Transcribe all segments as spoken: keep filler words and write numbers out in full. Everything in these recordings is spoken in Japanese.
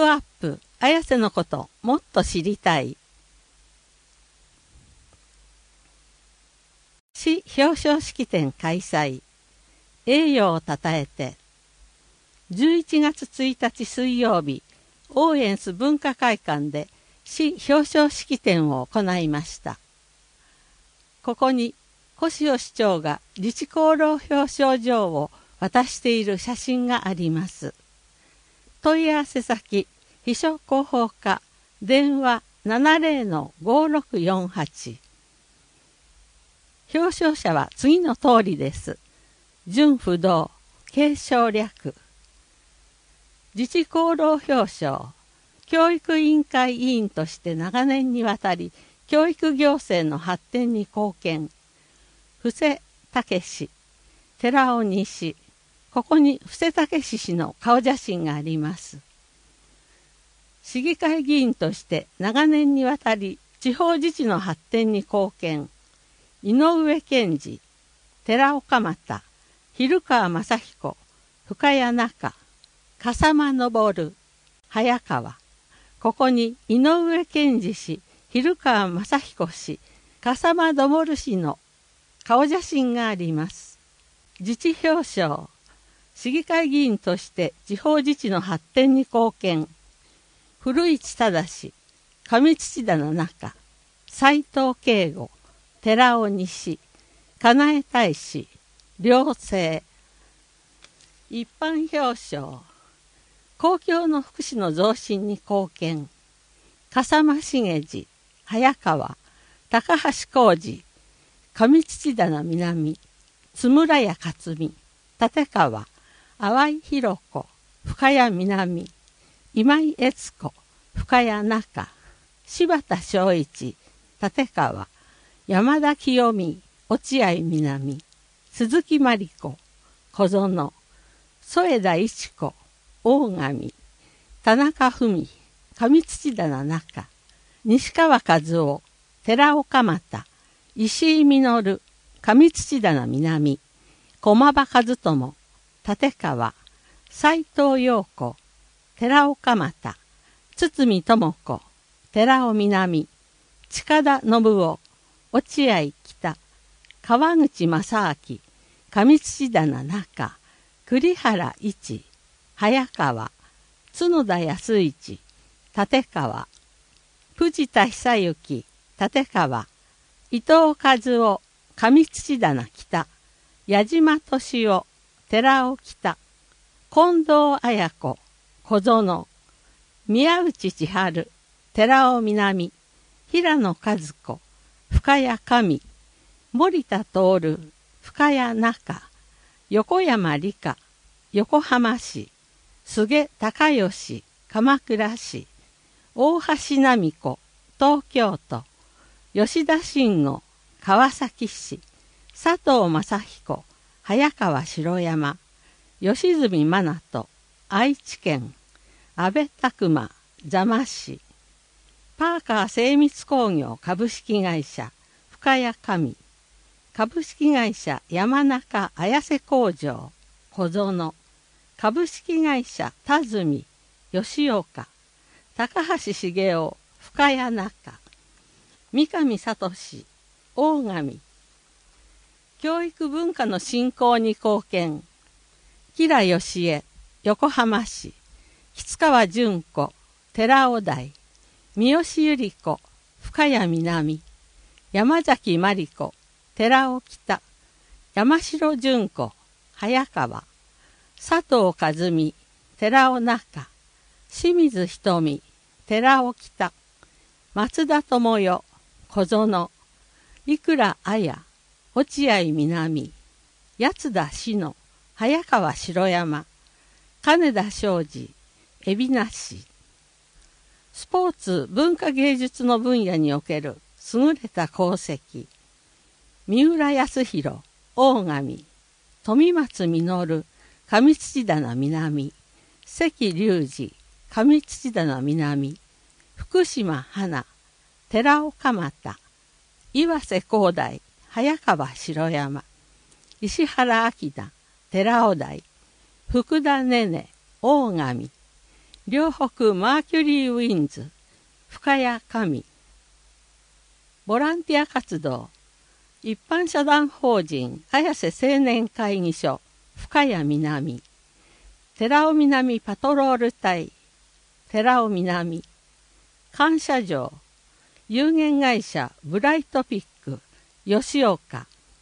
プアップ綾瀬のこともっと知りたい。市表彰式典開催。栄誉をたたえて。じゅういちがつついたち水曜日、オーエンス文化会館で市表彰式典を行いました。ここに越尾市長が自治功労表彰状を渡している写真があります。問い合わせ先、秘書広報課、電話 ななゼロのごろくよんはち。表彰者は次の通りです。準不動、継承略。自治功労表彰。教育委員会委員として長年にわたり、教育行政の発展に貢献。布施武氏、寺尾西。ここに布施武氏の顔写真があります。市議会議員として長年にわたり地方自治の発展に貢献。井上健二、寺岡又、蛭川雅彦、深谷中、笠間昇、早川。ここに井上健二氏、蛭川雅彦氏、笠間昇氏の顔写真があります。自治表彰。市議会議員として地方自治の発展に貢献。古市忠、上土棚中、斉藤慶吾、寺尾西、金江大使、良生。一般表彰。公共の福祉の増進に貢献。笠間茂次、早川、高橋浩二、上土棚南、津村屋克美、立川、淡井弘子、深谷南、今井悦子、深谷中、柴田正一、立川、山田清美、落合南、鈴木真理子、小園、添田一子、大上、田中文、上土棚中、西川和夫、寺岡又、石井実、上土棚南、駒場和友、立川、斉藤陽子、寺岡又、堤智子、寺尾南、近田信夫、落合北、川口正明、上土棚中、栗原一、早川、角田康一、立川、藤田久之、立川、伊藤和夫、上土棚北、矢島敏夫、寺尾北、近藤綾子、小園、宮内千春、寺尾南、平野和子、深谷上、森田徹、深谷中、横山理香、横浜市、菅孝義、鎌倉市、大橋奈美子、東京都、吉田慎吾、川崎市、佐藤正彦、早川城山、吉住真人、愛知県、安倍拓馬、座間市、パーカー精密工業株式会社、深谷上、株式会社山中綾瀬工場、小園、株式会社田住、吉岡、高橋茂雄、深谷中、三上聡、大上、教育文化の振興に貢献。吉良義恵、横浜市、吉川淳子、寺尾台、三好百合子、深谷南、山崎真理子、寺尾北、山城淳子、早川、佐藤和美、寺尾中、清水瞳、寺尾北、松田智代、小園、生倉綾、落合南、八田志乃、早川城山、金田昌司、海老名市。スポーツ・文化芸術の分野における優れた功績。三浦康弘、大上、富松実、上土棚南、関隆二、上土棚南、福島花、寺岡又、岩瀬光大、早川城山、石原明、寺尾台、福田ねね、大上、 両北マーキュリーウィンズ、深谷上。ボランティア活動、一般社団法人綾瀬青年会議所、深谷南。寺尾南パトロール隊、寺尾南。感謝状、有限会社ブライトピック、吉岡。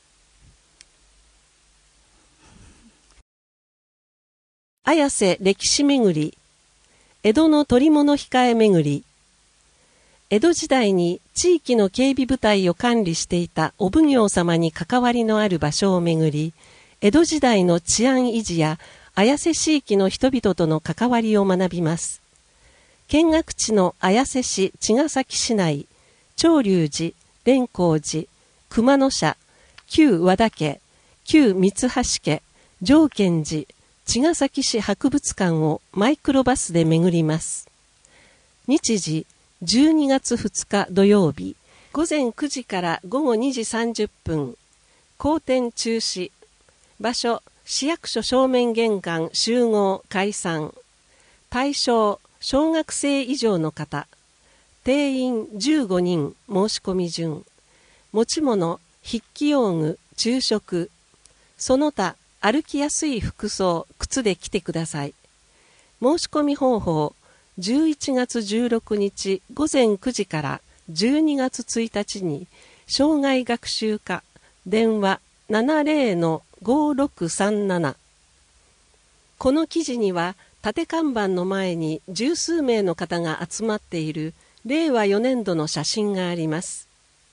綾瀬歴史めぐり、江戸の捕物控えめぐり。江戸時代に地域の警備部隊を管理していたお奉行様に関わりのある場所をめぐり、江戸時代の治安維持や綾瀬市域の人々との関わりを学びます。見学地の綾瀬市茅ヶ崎市内、長隆寺、蓮光寺、熊野社、旧和田家、旧三橋家、常見寺、茅ヶ崎市博物館をマイクロバスで巡ります。日時じゅうにがつふつか土曜日、ごぜんくじからごごにじさんじゅっぷん、公展中止。場所、市役所正面玄関集合解散。対象、小学生以上の方。定員じゅうごにん申し込み順。持ち物、筆記用具、昼食。その他、歩きやすい服装、靴で来てください。申し込み方法、じゅういちがつじゅうろくにちごぜんくじからじゅうにがつついたちに、障害学習課、電話 ななぜろのごろくさんなな。この記事には、縦看板の前に十数名の方が集まっているれいわよねんどの写真があります。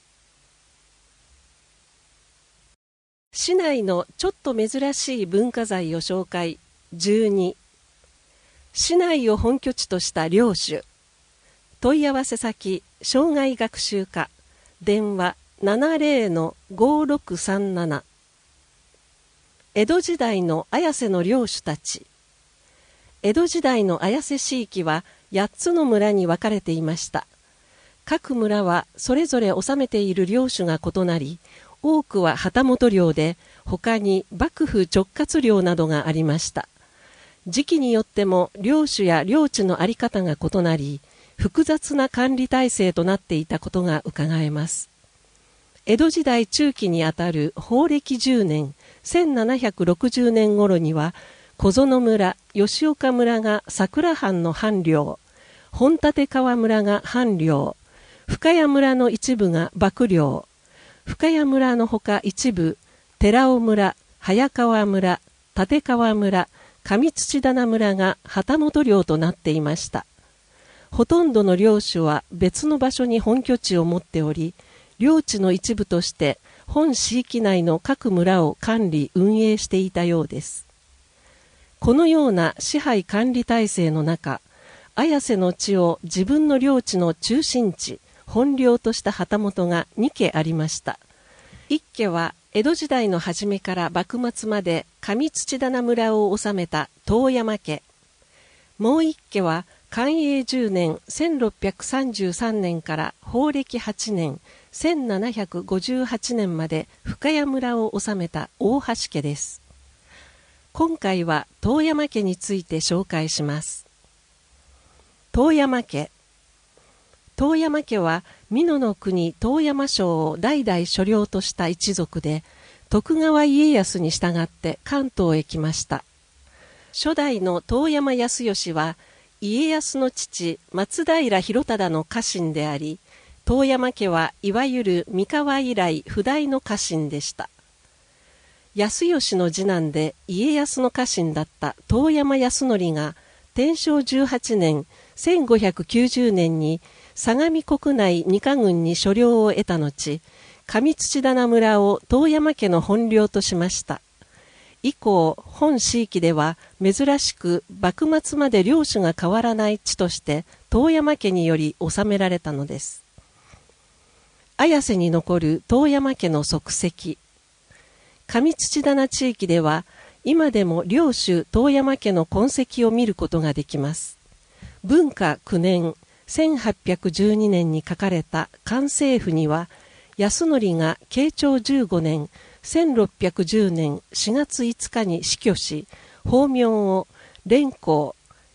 市内のちょっと珍しい文化財を紹介。じゅうに。市内を本拠地とした領主。問い合わせ先、障害学習課。電話 ななぜろのごろくさんなな。江戸時代の綾瀬の領主たち。江戸時代の綾瀬市域はやっつの村に分かれていました。各村はそれぞれ治めている領主が異なり、多くは旗本領で、他に幕府直轄領などがありました。時期によっても領主や領地の在り方が異なり、複雑な管理体制となっていたことがうかがえます。江戸時代中期にあたる宝暦じゅうねん、せんななひゃくろくじゅうねん頃には、小園村、吉岡村が桜藩の藩領、本立川村が藩領、深谷村の一部が幕領、深谷村のほか一部、寺尾村、早川村、立川村、上土棚村が旗本領となっていました。ほとんどの領主は別の場所に本拠地を持っており、領地の一部として本市域内の各村を管理運営していたようです。このような支配管理体制の中、綾瀬の地を自分の領地の中心地、本領とした旗本がにけありました。いっけは江戸時代の初めから幕末まで上土棚村を治めた遠山家。もういっけは寛永じゅうねんせんろっぴゃくさんじゅうさんねんから宝暦はちねんせんななひゃくごじゅうはちねんまで深谷村を治めた大橋家です。今回は遠山家について紹介します。遠山家。遠山家は美濃の国遠山省を代々所領とした一族で、徳川家康に従って関東へ来ました。初代の遠山康義は家康の父松平広忠の家臣であり、遠山家はいわゆる三河以来不代の家臣でした。康義の次男で家康の家臣だった遠山康則が天正じゅうはちねんせんごひゃくきゅうじゅうねんに相模国内二か郡に所領を得た後、上土棚村を遠山家の本領としました。以降、本市域では珍しく幕末まで領主が変わらない地として遠山家により治められたのです。綾瀬に残る遠山家の足跡。上土棚地域では今でも領主遠山家の痕跡を見ることができます。文化きゅうねんせんはっぴゃくじゅうにねんに書かれた官政譜には、康則が慶長じゅうごねんせんろっぴゃくじゅうねんしがついつかに死去し、法名を蓮光、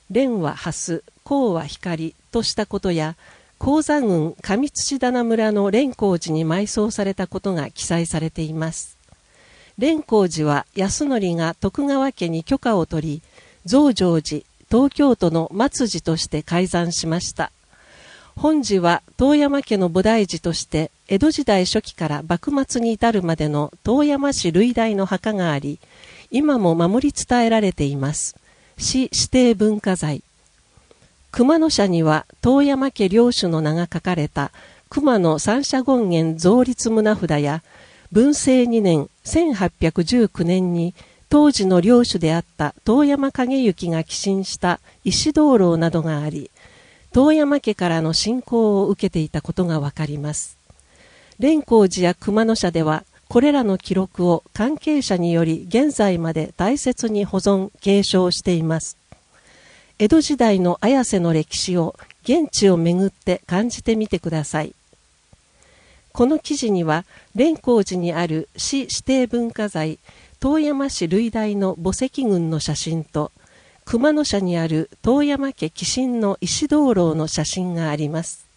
蓮は蓮、光は光としたことや、高座郡上土棚村の蓮光寺に埋葬されたことが記載されています。蓮光寺は康則が徳川家に許可を取り、増上寺、東京都の末寺として開山しました。本寺は遠山家の菩提寺として江戸時代初期から幕末に至るまでの遠山市類大の墓があり、今も守り伝えられています。市指定文化財。熊野社には遠山家領主の名が書かれた熊野三社権現造立棟札や、文政にねんせんはっぴゃくじゅうきゅうねんに当時の領主であった遠山景行が寄進した石灯籠などがあり、遠山家からの信仰を受けていたことがわかります。蓮光寺や熊野社では、これらの記録を関係者により現在まで大切に保存・継承しています。江戸時代の綾瀬の歴史を現地を巡って感じてみてください。この記事には、蓮光寺にある市指定文化財、遠山市類大の墓石群の写真と、熊野社にある遠山家寄進の石灯籠の写真があります。